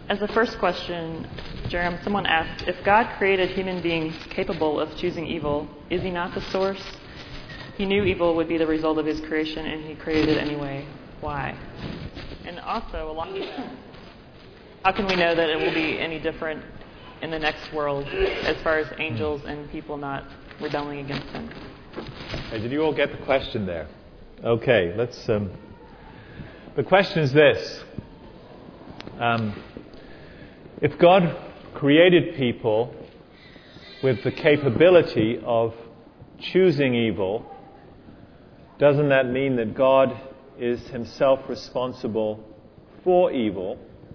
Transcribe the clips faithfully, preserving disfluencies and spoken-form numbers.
as a first question, Jerem, someone asked, if God created human beings capable of choosing evil, is he not the source? He knew evil would be the result of his creation, and he created it anyway. Why? And also, along with that, how can we know that it will be any different in the next world as far as angels and people not rebelling against him? Hey, did you all get the question there? Okay, let's... Um, the question is this. Um, if God created people with the capability of choosing evil, doesn't that mean that God is himself responsible for evil?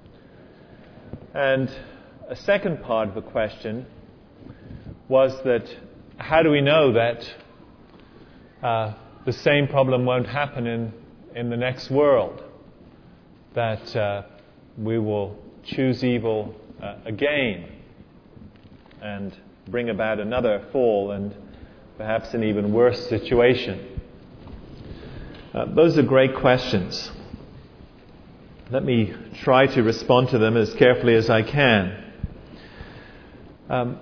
And a second part of the question was that how do we know that uh, the same problem won't happen in, in the next world? That uh, we will choose evil uh, again and bring about another fall and perhaps an even worse situation. Uh, those are great questions. Let me try to respond to them as carefully as I can. Um,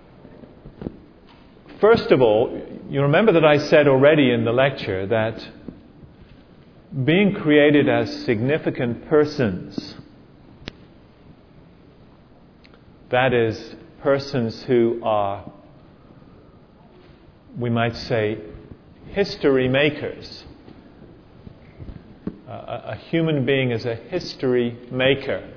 first of all, you remember that I said already in the lecture that being created as significant persons, that is, persons who are, we might say, history makers. Uh, a human being is a history maker.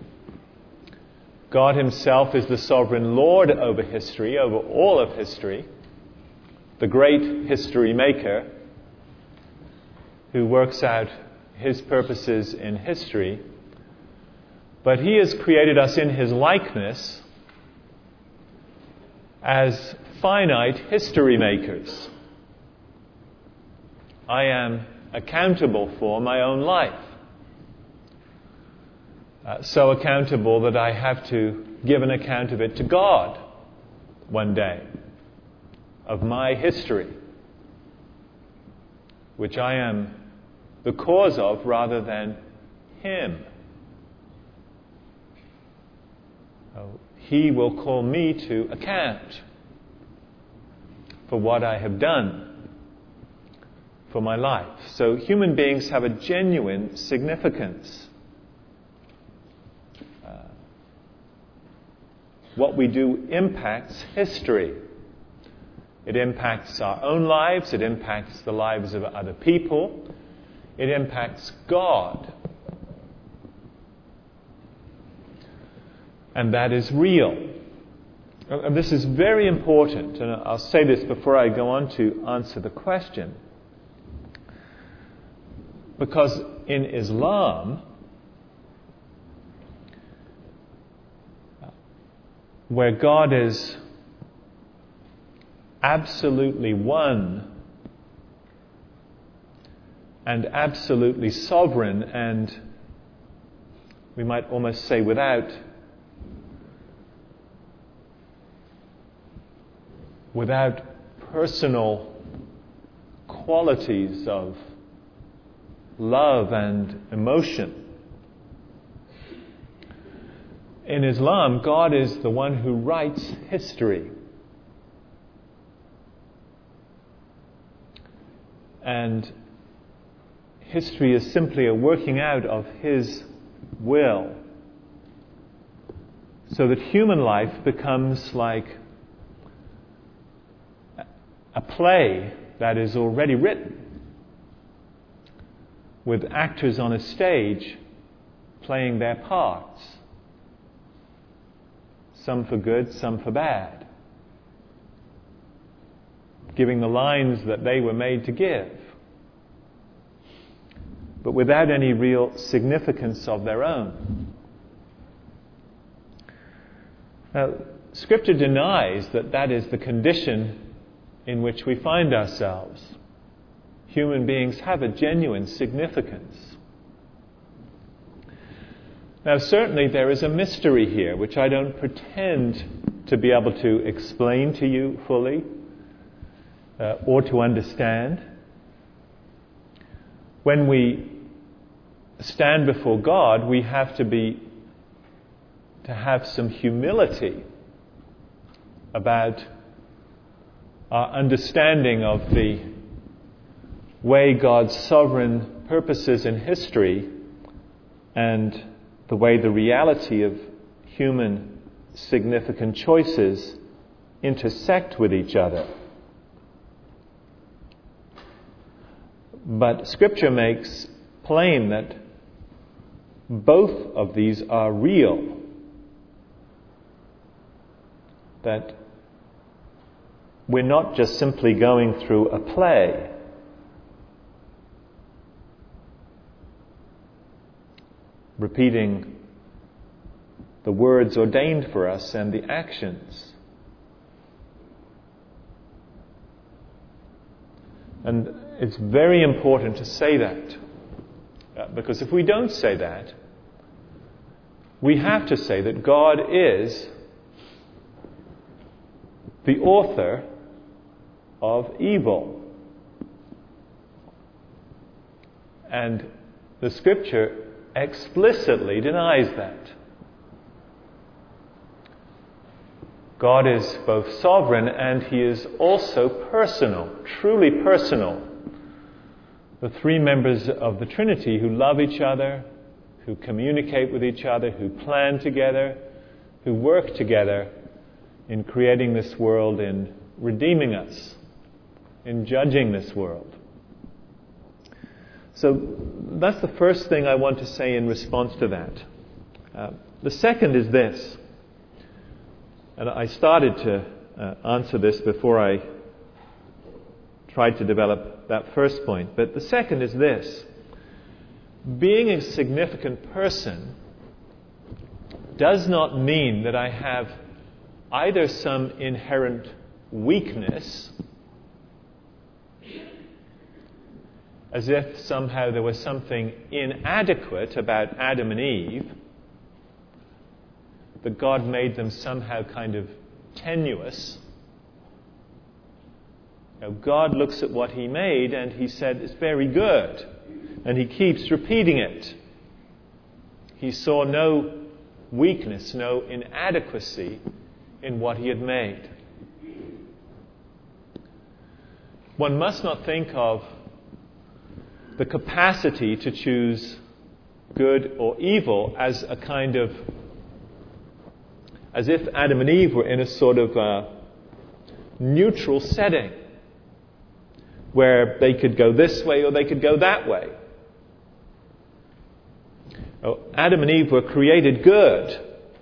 God himself is the sovereign Lord over history, over all of history, the great history maker who works out his purposes in history. But he has created us in his likeness as finite history makers. I am accountable for my own life. Uh, so accountable that I have to give an account of it to God one day, of my history, which I am the cause of rather than him. Oh, he will call me to account for what I have done for my life. So human beings have a genuine significance. Uh, what we do impacts history. It impacts our own lives. It impacts the lives of other people. It impacts God. And that is real. And this is very important. And I'll say this before I go on to answer the question. Because in Islam, where God is absolutely one and absolutely sovereign, and we might almost say without without personal qualities of love and emotion. In Islam, God is the one who writes history. And history is simply a working out of his will. So that human life becomes like a play that is already written, with actors on a stage playing their parts, some for good, some for bad, giving the lines that they were made to give, but without any real significance of their own. Now, Scripture denies that that is the condition in which we find ourselves. Human beings have a genuine significance. Now, certainly there is a mystery here, which I don't pretend to be able to explain to you fully uh, or to understand. When we stand before God, we have to be to have some humility about our understanding of the way God's sovereign purposes in history and the way the reality of human significant choices intersect with each other. But Scripture makes plain that both of these are real. That we're not just simply going through a play. Repeating the words ordained for us and the actions. And it's very important to say that. Uh, because if we don't say that, we have to say that God is the author of evil. And the Scripture explicitly denies that. God is both sovereign and He is also personal, truly personal. The three members of the Trinity who love each other, who communicate with each other, who plan together, who work together in creating this world, in redeeming us, in judging this world. So that's the first thing I want to say in response to that. Uh, the second is this, and I started to uh, answer this before I tried to develop that first point, but the second is this. Being a significant person does not mean that I have either some inherent weakness, as if somehow there was something inadequate about Adam and Eve, that God made them somehow kind of tenuous. Now, God looks at what He made and He said, it's very good. And He keeps repeating it. He saw no weakness, no inadequacy in what He had made. One must not think of the capacity to choose good or evil as a kind of, as if Adam and Eve were in a sort of uh, neutral setting where they could go this way or they could go that way. Oh, Adam and Eve were created good.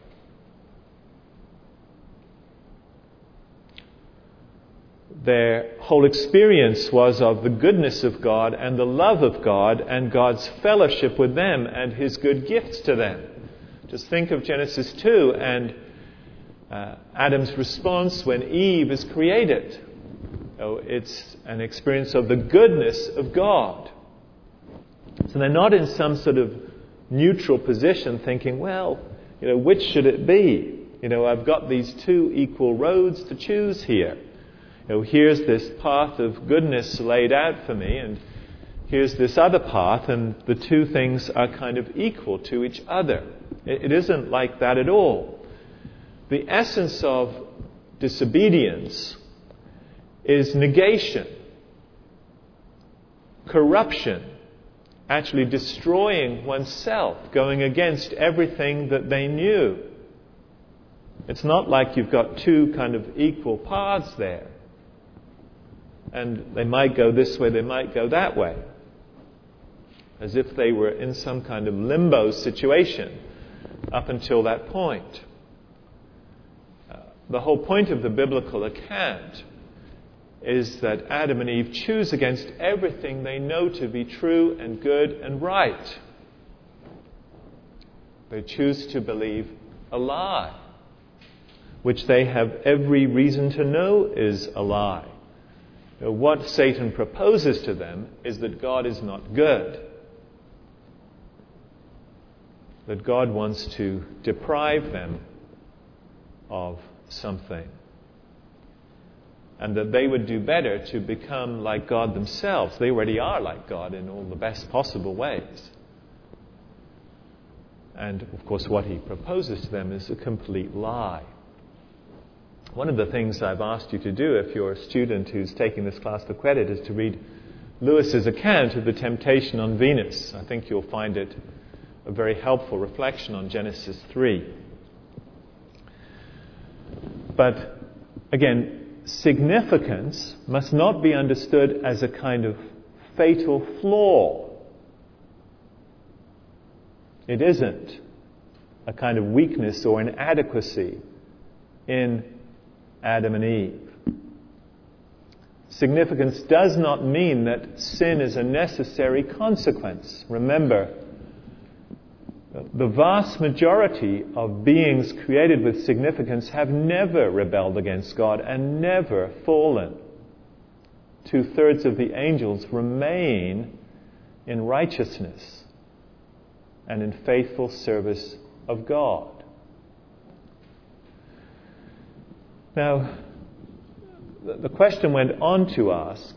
Their whole experience was of the goodness of God and the love of God and God's fellowship with them and His good gifts to them. Just think of Genesis two and uh, Adam's response when Eve is created. Oh, it's an experience of the goodness of God. So they're not in some sort of neutral position thinking, well, you know, which should it be? You know, I've got these two equal roads to choose here. You know, here's this path of goodness laid out for me, and here's this other path, and the two things are kind of equal to each other. It, it isn't like that at all. The essence of disobedience is negation, corruption, actually destroying oneself, going against everything that they knew. It's not like you've got two kind of equal paths there. And they might go this way, they might go that way. As if they were in some kind of limbo situation up until that point. Uh, the whole point of the biblical account is that Adam and Eve choose against everything they know to be true and good and right. They choose to believe a lie, which they have every reason to know is a lie. Now, what Satan proposes to them is that God is not good. That God wants to deprive them of something. And that they would do better to become like God themselves. They already are like God in all the best possible ways. And, of course, what he proposes to them is a complete lie. One of the things I've asked you to do, if you're a student who's taking this class for credit, is to read Lewis's account of the temptation on Venus. I think you'll find it a very helpful reflection on Genesis three. But, again, significance must not be understood as a kind of fatal flaw. It isn't a kind of weakness or inadequacy in Adam and Eve. Significance does not mean that sin is a necessary consequence. Remember, the vast majority of beings created with significance have never rebelled against God and never fallen. Two-thirds of the angels remain in righteousness and in faithful service of God. Now, the question went on to ask,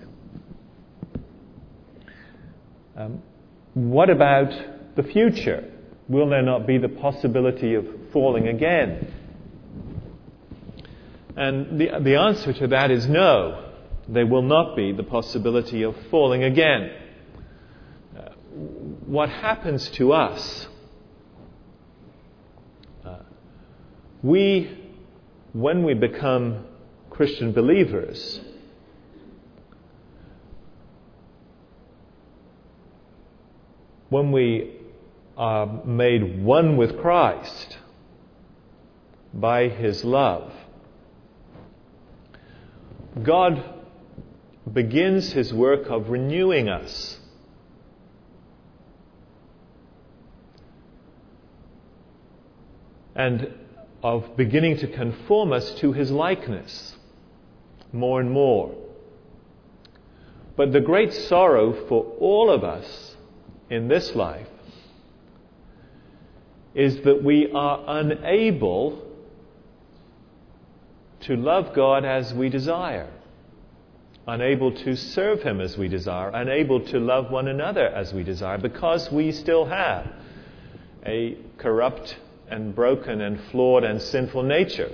um, what about the future? Will there not be the possibility of falling again? And the, the answer to that is no. There will not be the possibility of falling again. Uh, what happens to us? Uh, we, when we become Christian believers, when we are made one with Christ by His love, God begins His work of renewing us. And of beginning to conform us to His likeness more and more. But the great sorrow for all of us in this life is that we are unable to love God as we desire, unable to serve Him as we desire, unable to love one another as we desire, because we still have a corrupt and broken and flawed and sinful nature.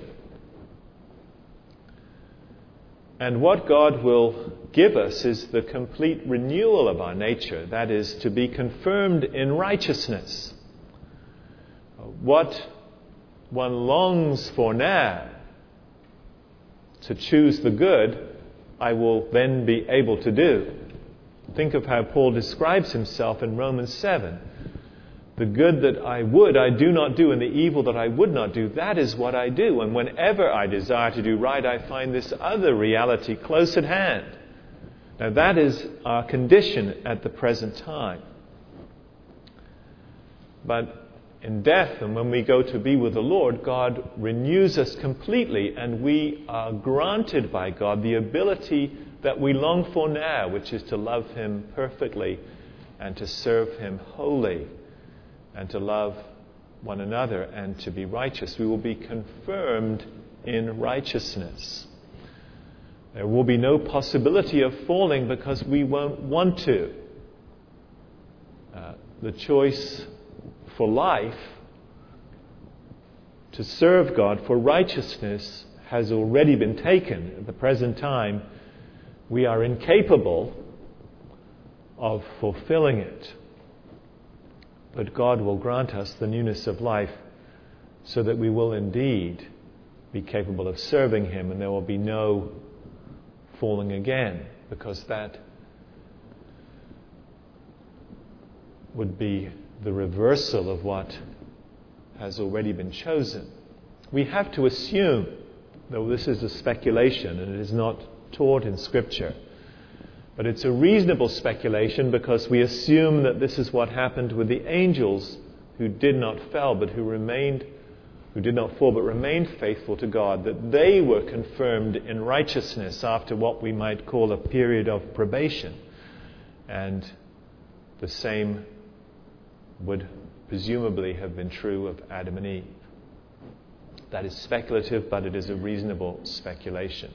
And what God will give us is the complete renewal of our nature, that is, to be confirmed in righteousness. What one longs for now, to choose the good, I will then be able to do. Think of how Paul describes himself in Romans seven. The good that I would, I do not do, and the evil that I would not do, that is what I do. And whenever I desire to do right, I find this other reality close at hand. Now that is our condition at the present time. But in death, and when we go to be with the Lord, God renews us completely, and we are granted by God the ability that we long for now, which is to love Him perfectly and to serve Him wholly, and to love one another and to be righteous. We will be confirmed in righteousness. There will be no possibility of falling because we won't want to. Uh, the choice for life, to serve God, for righteousness, has already been taken. At the present time, we are incapable of fulfilling it. But God will grant us the newness of life so that we will indeed be capable of serving Him, and there will be no falling again, because that would be the reversal of what has already been chosen. We have to assume, though this is a speculation and it is not taught in Scripture, but it's a reasonable speculation because we assume that this is what happened with the angels who did not fall, but who remained, who did not fall, but remained faithful to God, that they were confirmed in righteousness after what we might call a period of probation. And the same would presumably have been true of Adam and Eve. That is speculative, but it is a reasonable speculation.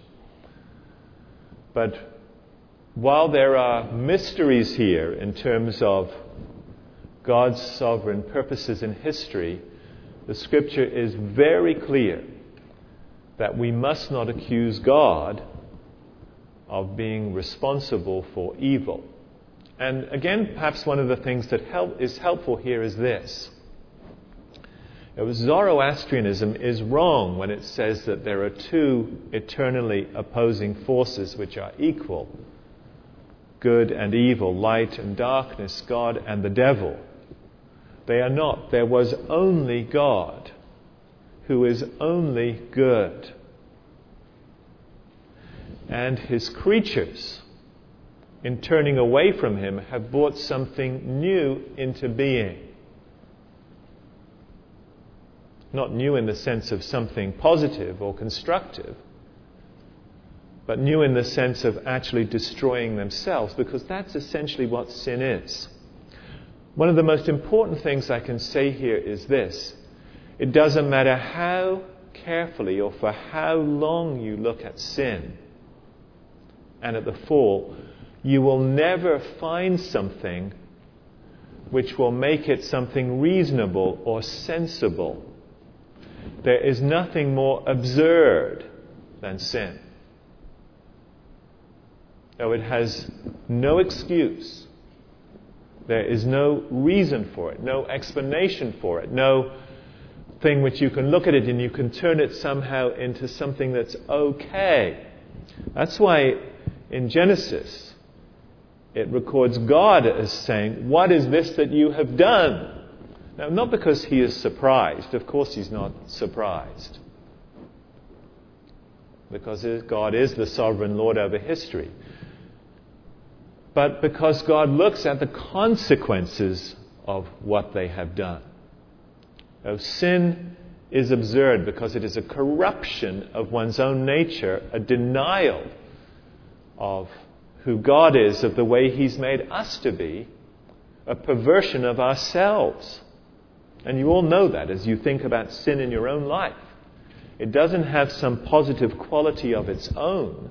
But while there are mysteries here in terms of God's sovereign purposes in history, the Scripture is very clear that we must not accuse God of being responsible for evil. And again, perhaps one of the things that help, is helpful here is this. Zoroastrianism is wrong when it says that there are two eternally opposing forces which are equal: good and evil, light and darkness, God and the devil. They are not. There was only God, who is only good. And his creatures, in turning away from him, have brought something new into being. Not new in the sense of something positive or constructive, but new in the sense of actually destroying themselves, because that's essentially what sin is. One of the most important things I can say here is this: it doesn't matter how carefully or for how long you look at sin and at the fall, you will never find something which will make it something reasonable or sensible. There is nothing more absurd than sin. Though it has no excuse, there is no reason for it, no explanation for it, no thing which you can look at it and you can turn it somehow into something that's okay. That's why in Genesis it records God as saying, "What is this that you have done?" Now, not because he is surprised. Of course he's not surprised. Because God is the sovereign Lord over history. But because God looks at the consequences of what they have done. Now, sin is absurd because it is a corruption of one's own nature, a denial of who God is, of the way he's made us to be, a perversion of ourselves. And you all know that as you think about sin in your own life. It doesn't have some positive quality of its own,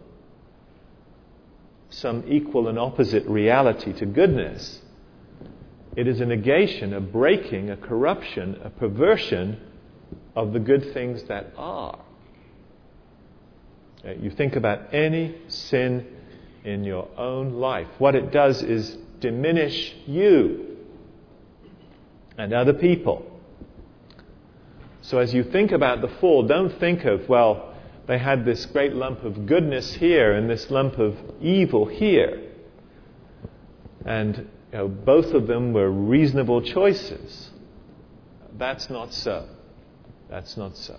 some equal and opposite reality to goodness. It is a negation, a breaking, a corruption, a perversion of the good things that are. You think about any sin in your own life. What it does is diminish you and other people. So as you think about the fall, don't think of, well, they had this great lump of goodness here and this lump of evil here. And you know, both of them were reasonable choices. That's not so. That's not so.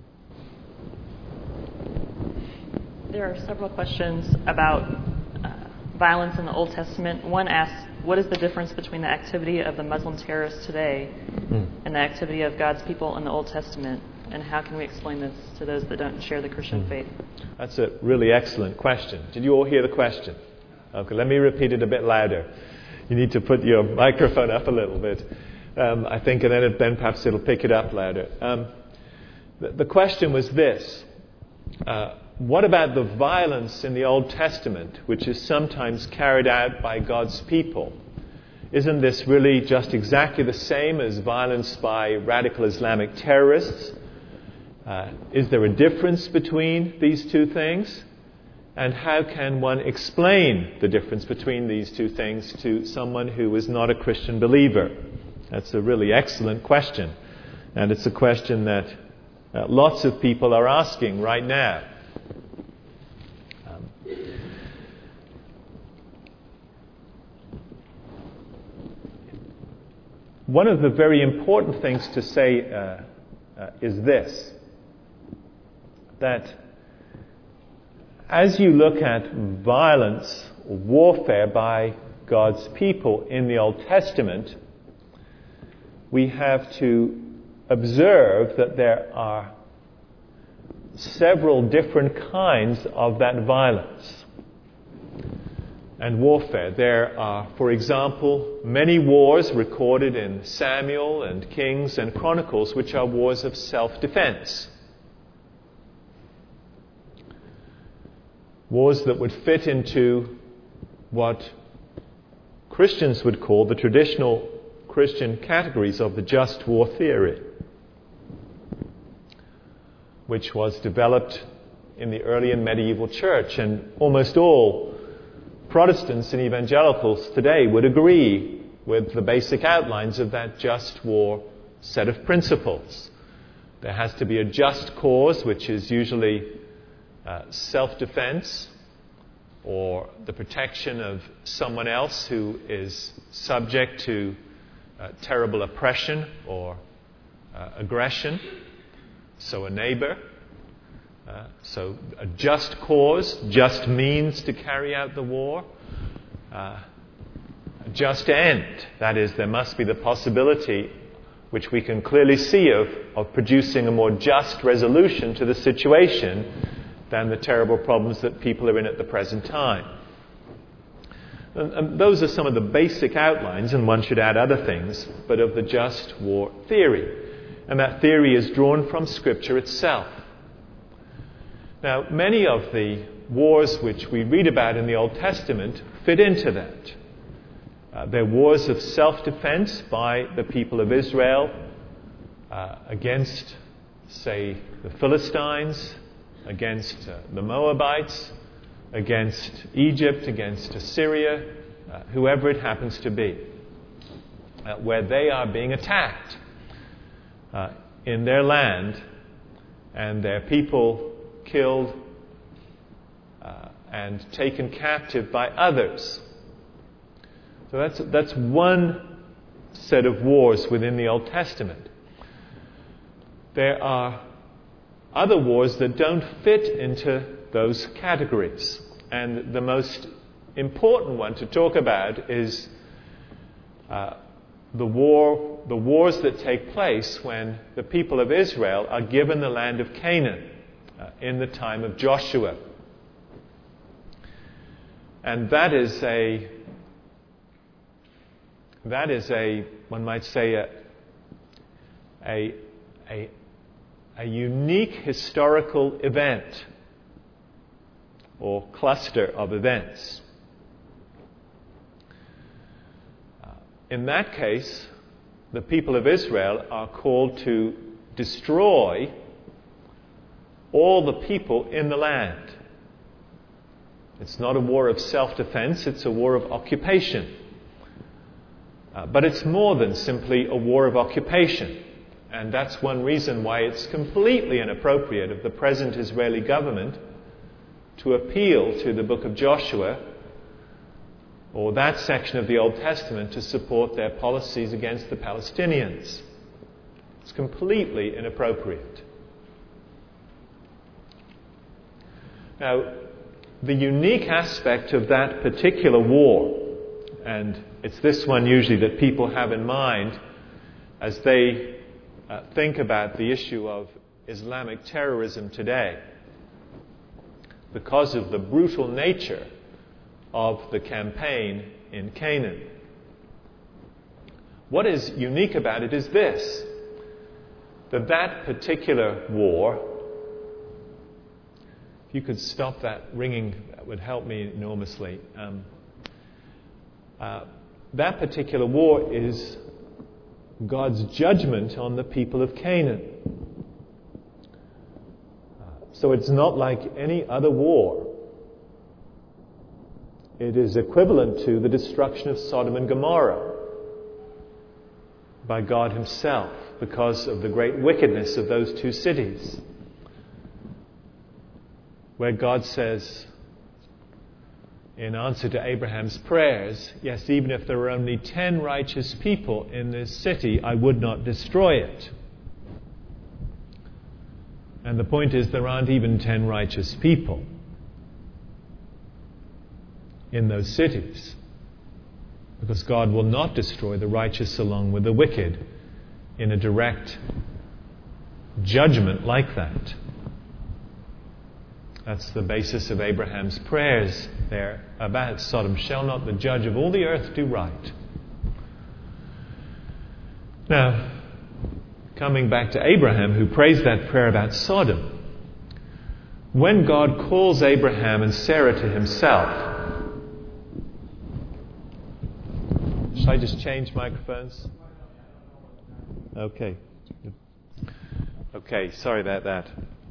There are several questions about uh, violence in the Old Testament. One asks, what is the difference between the activity of the Muslim terrorists today mm. and the activity of God's people in the Old Testament? And how can we explain this to those that don't share the Christian mm. faith? That's a really excellent question. Did you all hear the question? Okay, let me repeat it a bit louder. You need to put your microphone up a little bit, um, I think, and then, it, then perhaps it'll pick it up louder. Um, the, the question was this. Uh, what about the violence in the Old Testament, which is sometimes carried out by God's people? Isn't this really just exactly the same as violence by radical Islamic terrorists? Uh, is there a difference between these two things? And how can one explain the difference between these two things to someone who is not a Christian believer? That's a really excellent question. And it's a question that uh, lots of people are asking right now. Um, one of the very important things to say uh, uh, is this, that as you look at violence or warfare by God's people in the Old Testament, we have to observe that there are several different kinds of that violence and warfare. There are, for example, many wars recorded in Samuel and Kings and Chronicles, which are wars of self-defense. Wars that would fit into what Christians would call the traditional Christian categories of the just war theory, which was developed in the early and medieval church. And almost all Protestants and evangelicals today would agree with the basic outlines of that just war set of principles. There has to be a just cause, which is usually uh, self-defense or the protection of someone else who is subject to uh, terrible oppression or uh, aggression. So a neighbor. Uh, so a just cause, just means to carry out the war. Uh, a just end. That is, there must be the possibility, which we can clearly see, of, of producing a more just resolution to the situation than the terrible problems that people are in at the present time. And, and those are some of the basic outlines, and one should add other things, but of the just war theory. And that theory is drawn from Scripture itself. Now, many of the wars which we read about in the Old Testament fit into that. Uh, they're wars of self-defense by the people of Israel uh, against, say, the Philistines, against uh, the Moabites, against Egypt, against Assyria, uh, whoever it happens to be, uh, where they are being attacked uh, in their land and their people killed uh, and taken captive by others. So that's that's one set of wars within the Old Testament. There are other wars that don't fit into those categories. And the most important one to talk about is uh, the war, the wars that take place when the people of Israel are given the land of Canaan uh, in the time of Joshua. And that is a that is a one might say a a a, a unique historical event or cluster of events. Uh, in that case, the people of Israel are called to destroy all the people in the land. It's not a war of self-defense, it's a war of occupation. Uh, but it's more than simply a war of occupation. And that's one reason why it's completely inappropriate of the present Israeli government to appeal to the book of Joshua or that section of the Old Testament to support their policies against the Palestinians. It's completely inappropriate. Now, the unique aspect of that particular war, and it's this one usually that people have in mind as they uh, think about the issue of Islamic terrorism today, because of the brutal nature of the campaign in Canaan. What is unique about it is this, that that particular war, if you could stop that ringing, that would help me enormously. Um, uh, that particular war is God's judgment on the people of Canaan. So it's not like any other war. It is equivalent to the destruction of Sodom and Gomorrah by God Himself because of the great wickedness of those two cities. Where God says, in answer to Abraham's prayers, yes, even if there were only ten righteous people in this city, I would not destroy it. And the point is, there aren't even ten righteous people in those cities, because God will not destroy the righteous along with the wicked in a direct judgment like that. That's the basis of Abraham's prayers there about Sodom. Shall not the judge of all the earth do right? Now, coming back to Abraham, who prays that prayer about Sodom, when God calls Abraham and Sarah to Himself, shall I just change microphones? Okay. Okay, sorry about that.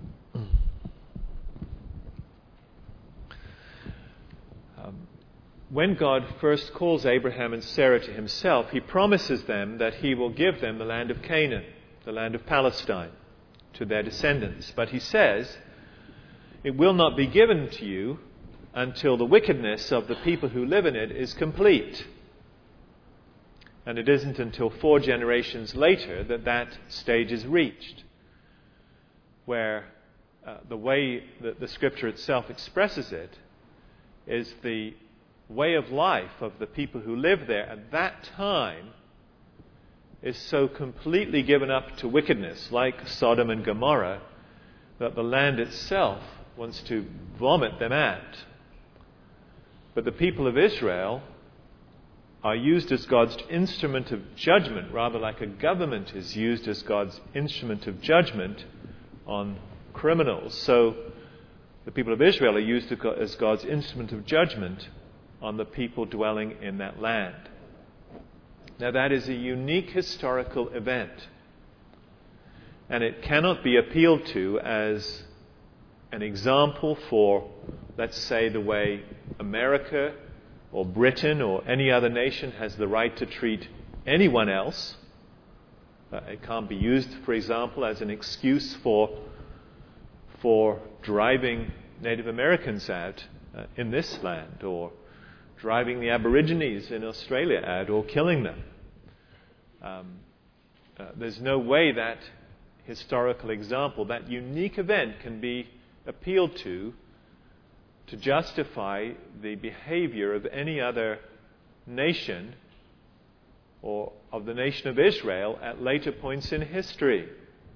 Um, when God first calls Abraham and Sarah to himself, he promises them that he will give them the land of Canaan, the land of Palestine, to their descendants. But he says, it will not be given to you until the wickedness of the people who live in it is complete. And it isn't until four generations later that that stage is reached, where uh, the way that the Scripture itself expresses it is the way of life of the people who live there at that time is so completely given up to wickedness, like Sodom and Gomorrah, that the land itself wants to vomit them out. But the people of Israel are used as God's instrument of judgment, rather like a government is used as God's instrument of judgment on criminals. So the people of Israel are used as God's instrument of judgment on the people dwelling in that land. Now that is a unique historical event, and it cannot be appealed to as an example for, let's say, the way America or Britain or any other nation has the right to treat anyone else. Uh, it can't be used, for example, as an excuse for for driving Native Americans out uh, in this land, or driving the Aborigines in Australia out, or killing them. Um, uh, there's no way that historical example, that unique event, can be appealed to to justify the behavior of any other nation or of the nation of Israel at later points in history.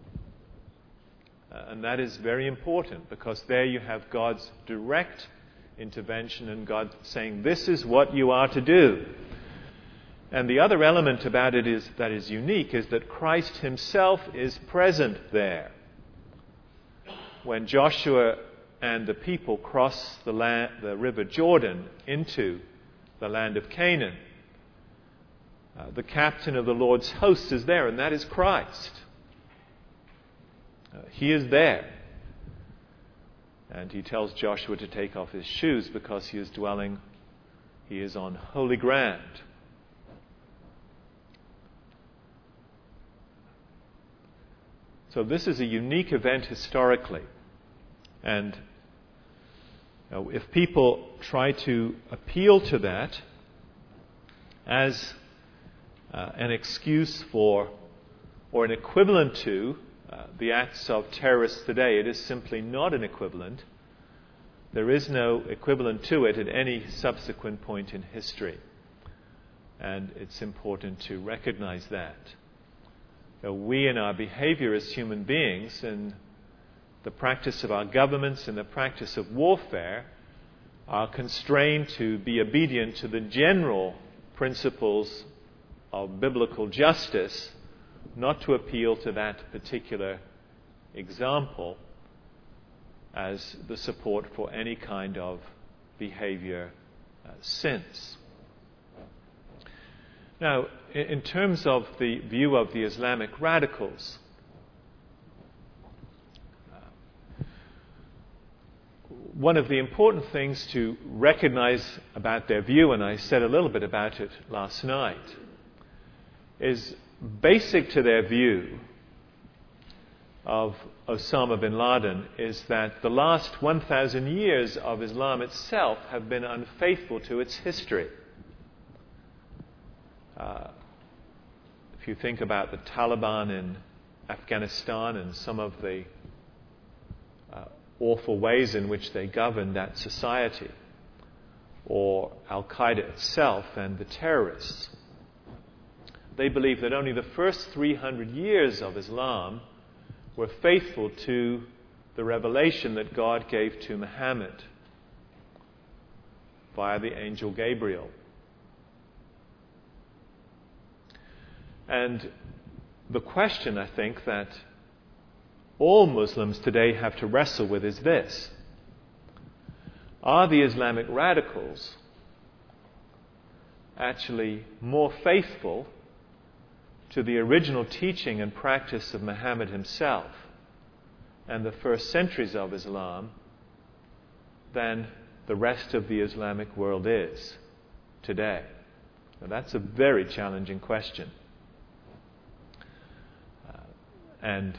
Uh, and that is very important, because there you have God's direct intervention and God saying, this is what you are to do. And the other element about it is that is unique is that Christ himself is present there. When Joshua and the people cross the, land, the river Jordan into the land of Canaan, uh, the captain of the Lord's hosts is there, and that is Christ. Uh, he is there. And he tells Joshua to take off his shoes because he is dwelling, he is on holy ground. So this is a unique event historically. And you know, if people try to appeal to that as uh, an excuse for, or an equivalent to, uh, the acts of terrorists today, it is simply not an equivalent. There is no equivalent to it at any subsequent point in history. And it's important to recognize that. So we in our behavior as human beings, in the practice of our governments, in the practice of warfare, are constrained to be obedient to the general principles of biblical justice, not to appeal to that particular example as the support for any kind of behavior uh, since. Now, in terms of the view of the Islamic radicals, uh, one of the important things to recognize about their view, and I said a little bit about it last night, is basic to their view of Osama bin Laden is that the last one thousand years of Islam itself have been unfaithful to its history. Uh, if you think about the Taliban in Afghanistan and some of the uh, awful ways in which they govern that society, or Al-Qaeda itself and the terrorists, they believe that only the first three hundred years of Islam were faithful to the revelation that God gave to Muhammad via the angel Gabriel. And the question, I think, that all Muslims today have to wrestle with is this: are the Islamic radicals actually more faithful to the original teaching and practice of Muhammad himself and the first centuries of Islam than the rest of the Islamic world is today? Now, that's a very challenging question. Uh, and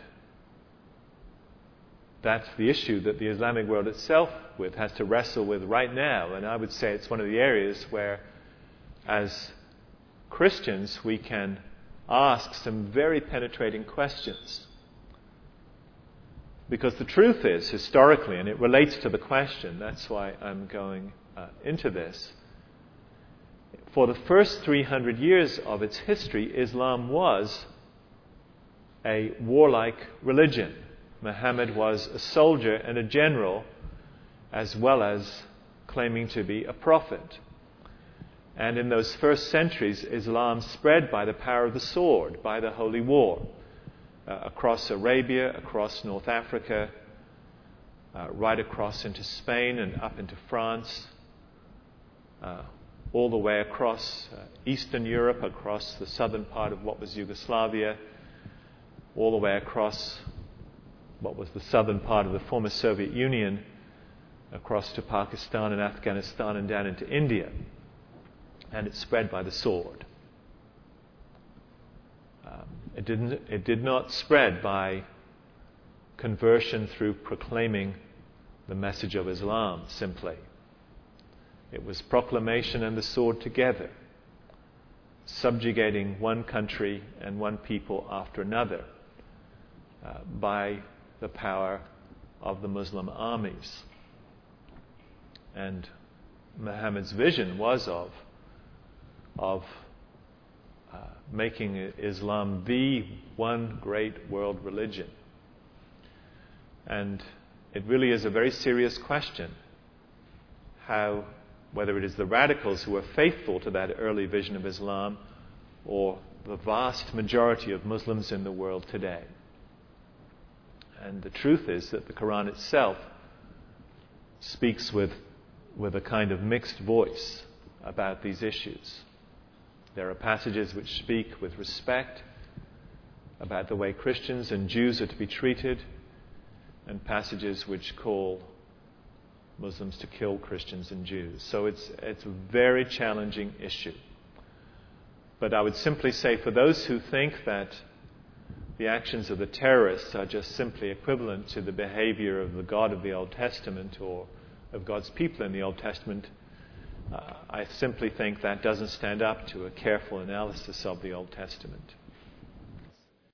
that's the issue that the Islamic world itself with has to wrestle with right now. And I would say it's one of the areas where, as Christians, we can ask some very penetrating questions. Because the truth is, historically, and it relates to the question, that's why I'm going uh, into this, for the first three hundred years of its history, Islam was a warlike religion. Muhammad was a soldier and a general, as well as claiming to be a prophet. And in those first centuries, Islam spread by the power of the sword, by the Holy War, uh, across Arabia, across North Africa, uh, right across into Spain and up into France, uh, all the way across uh, Eastern Europe, across the southern part of what was Yugoslavia, all the way across what was the southern part of the former Soviet Union, across to Pakistan and Afghanistan and down into India. And it spread by the sword. Um, it didn't. It did not spread by conversion through proclaiming the message of Islam simply. It was proclamation and the sword together, subjugating one country and one people after another uh, by the power of the Muslim armies. And Muhammad's vision was of of uh, making Islam the one great world religion. And it really is a very serious question how, whether it is the radicals who are faithful to that early vision of Islam or the vast majority of Muslims in the world today. And the truth is that the Quran itself speaks with, with a kind of mixed voice about these issues. There are passages which speak with respect about the way Christians and Jews are to be treated, and passages which call Muslims to kill Christians and Jews. So it's it's a very challenging issue. But I would simply say, for those who think that the actions of the terrorists are just simply equivalent to the behavior of the God of the Old Testament or of God's people in the Old Testament, Uh, I simply think that doesn't stand up to a careful analysis of the Old Testament.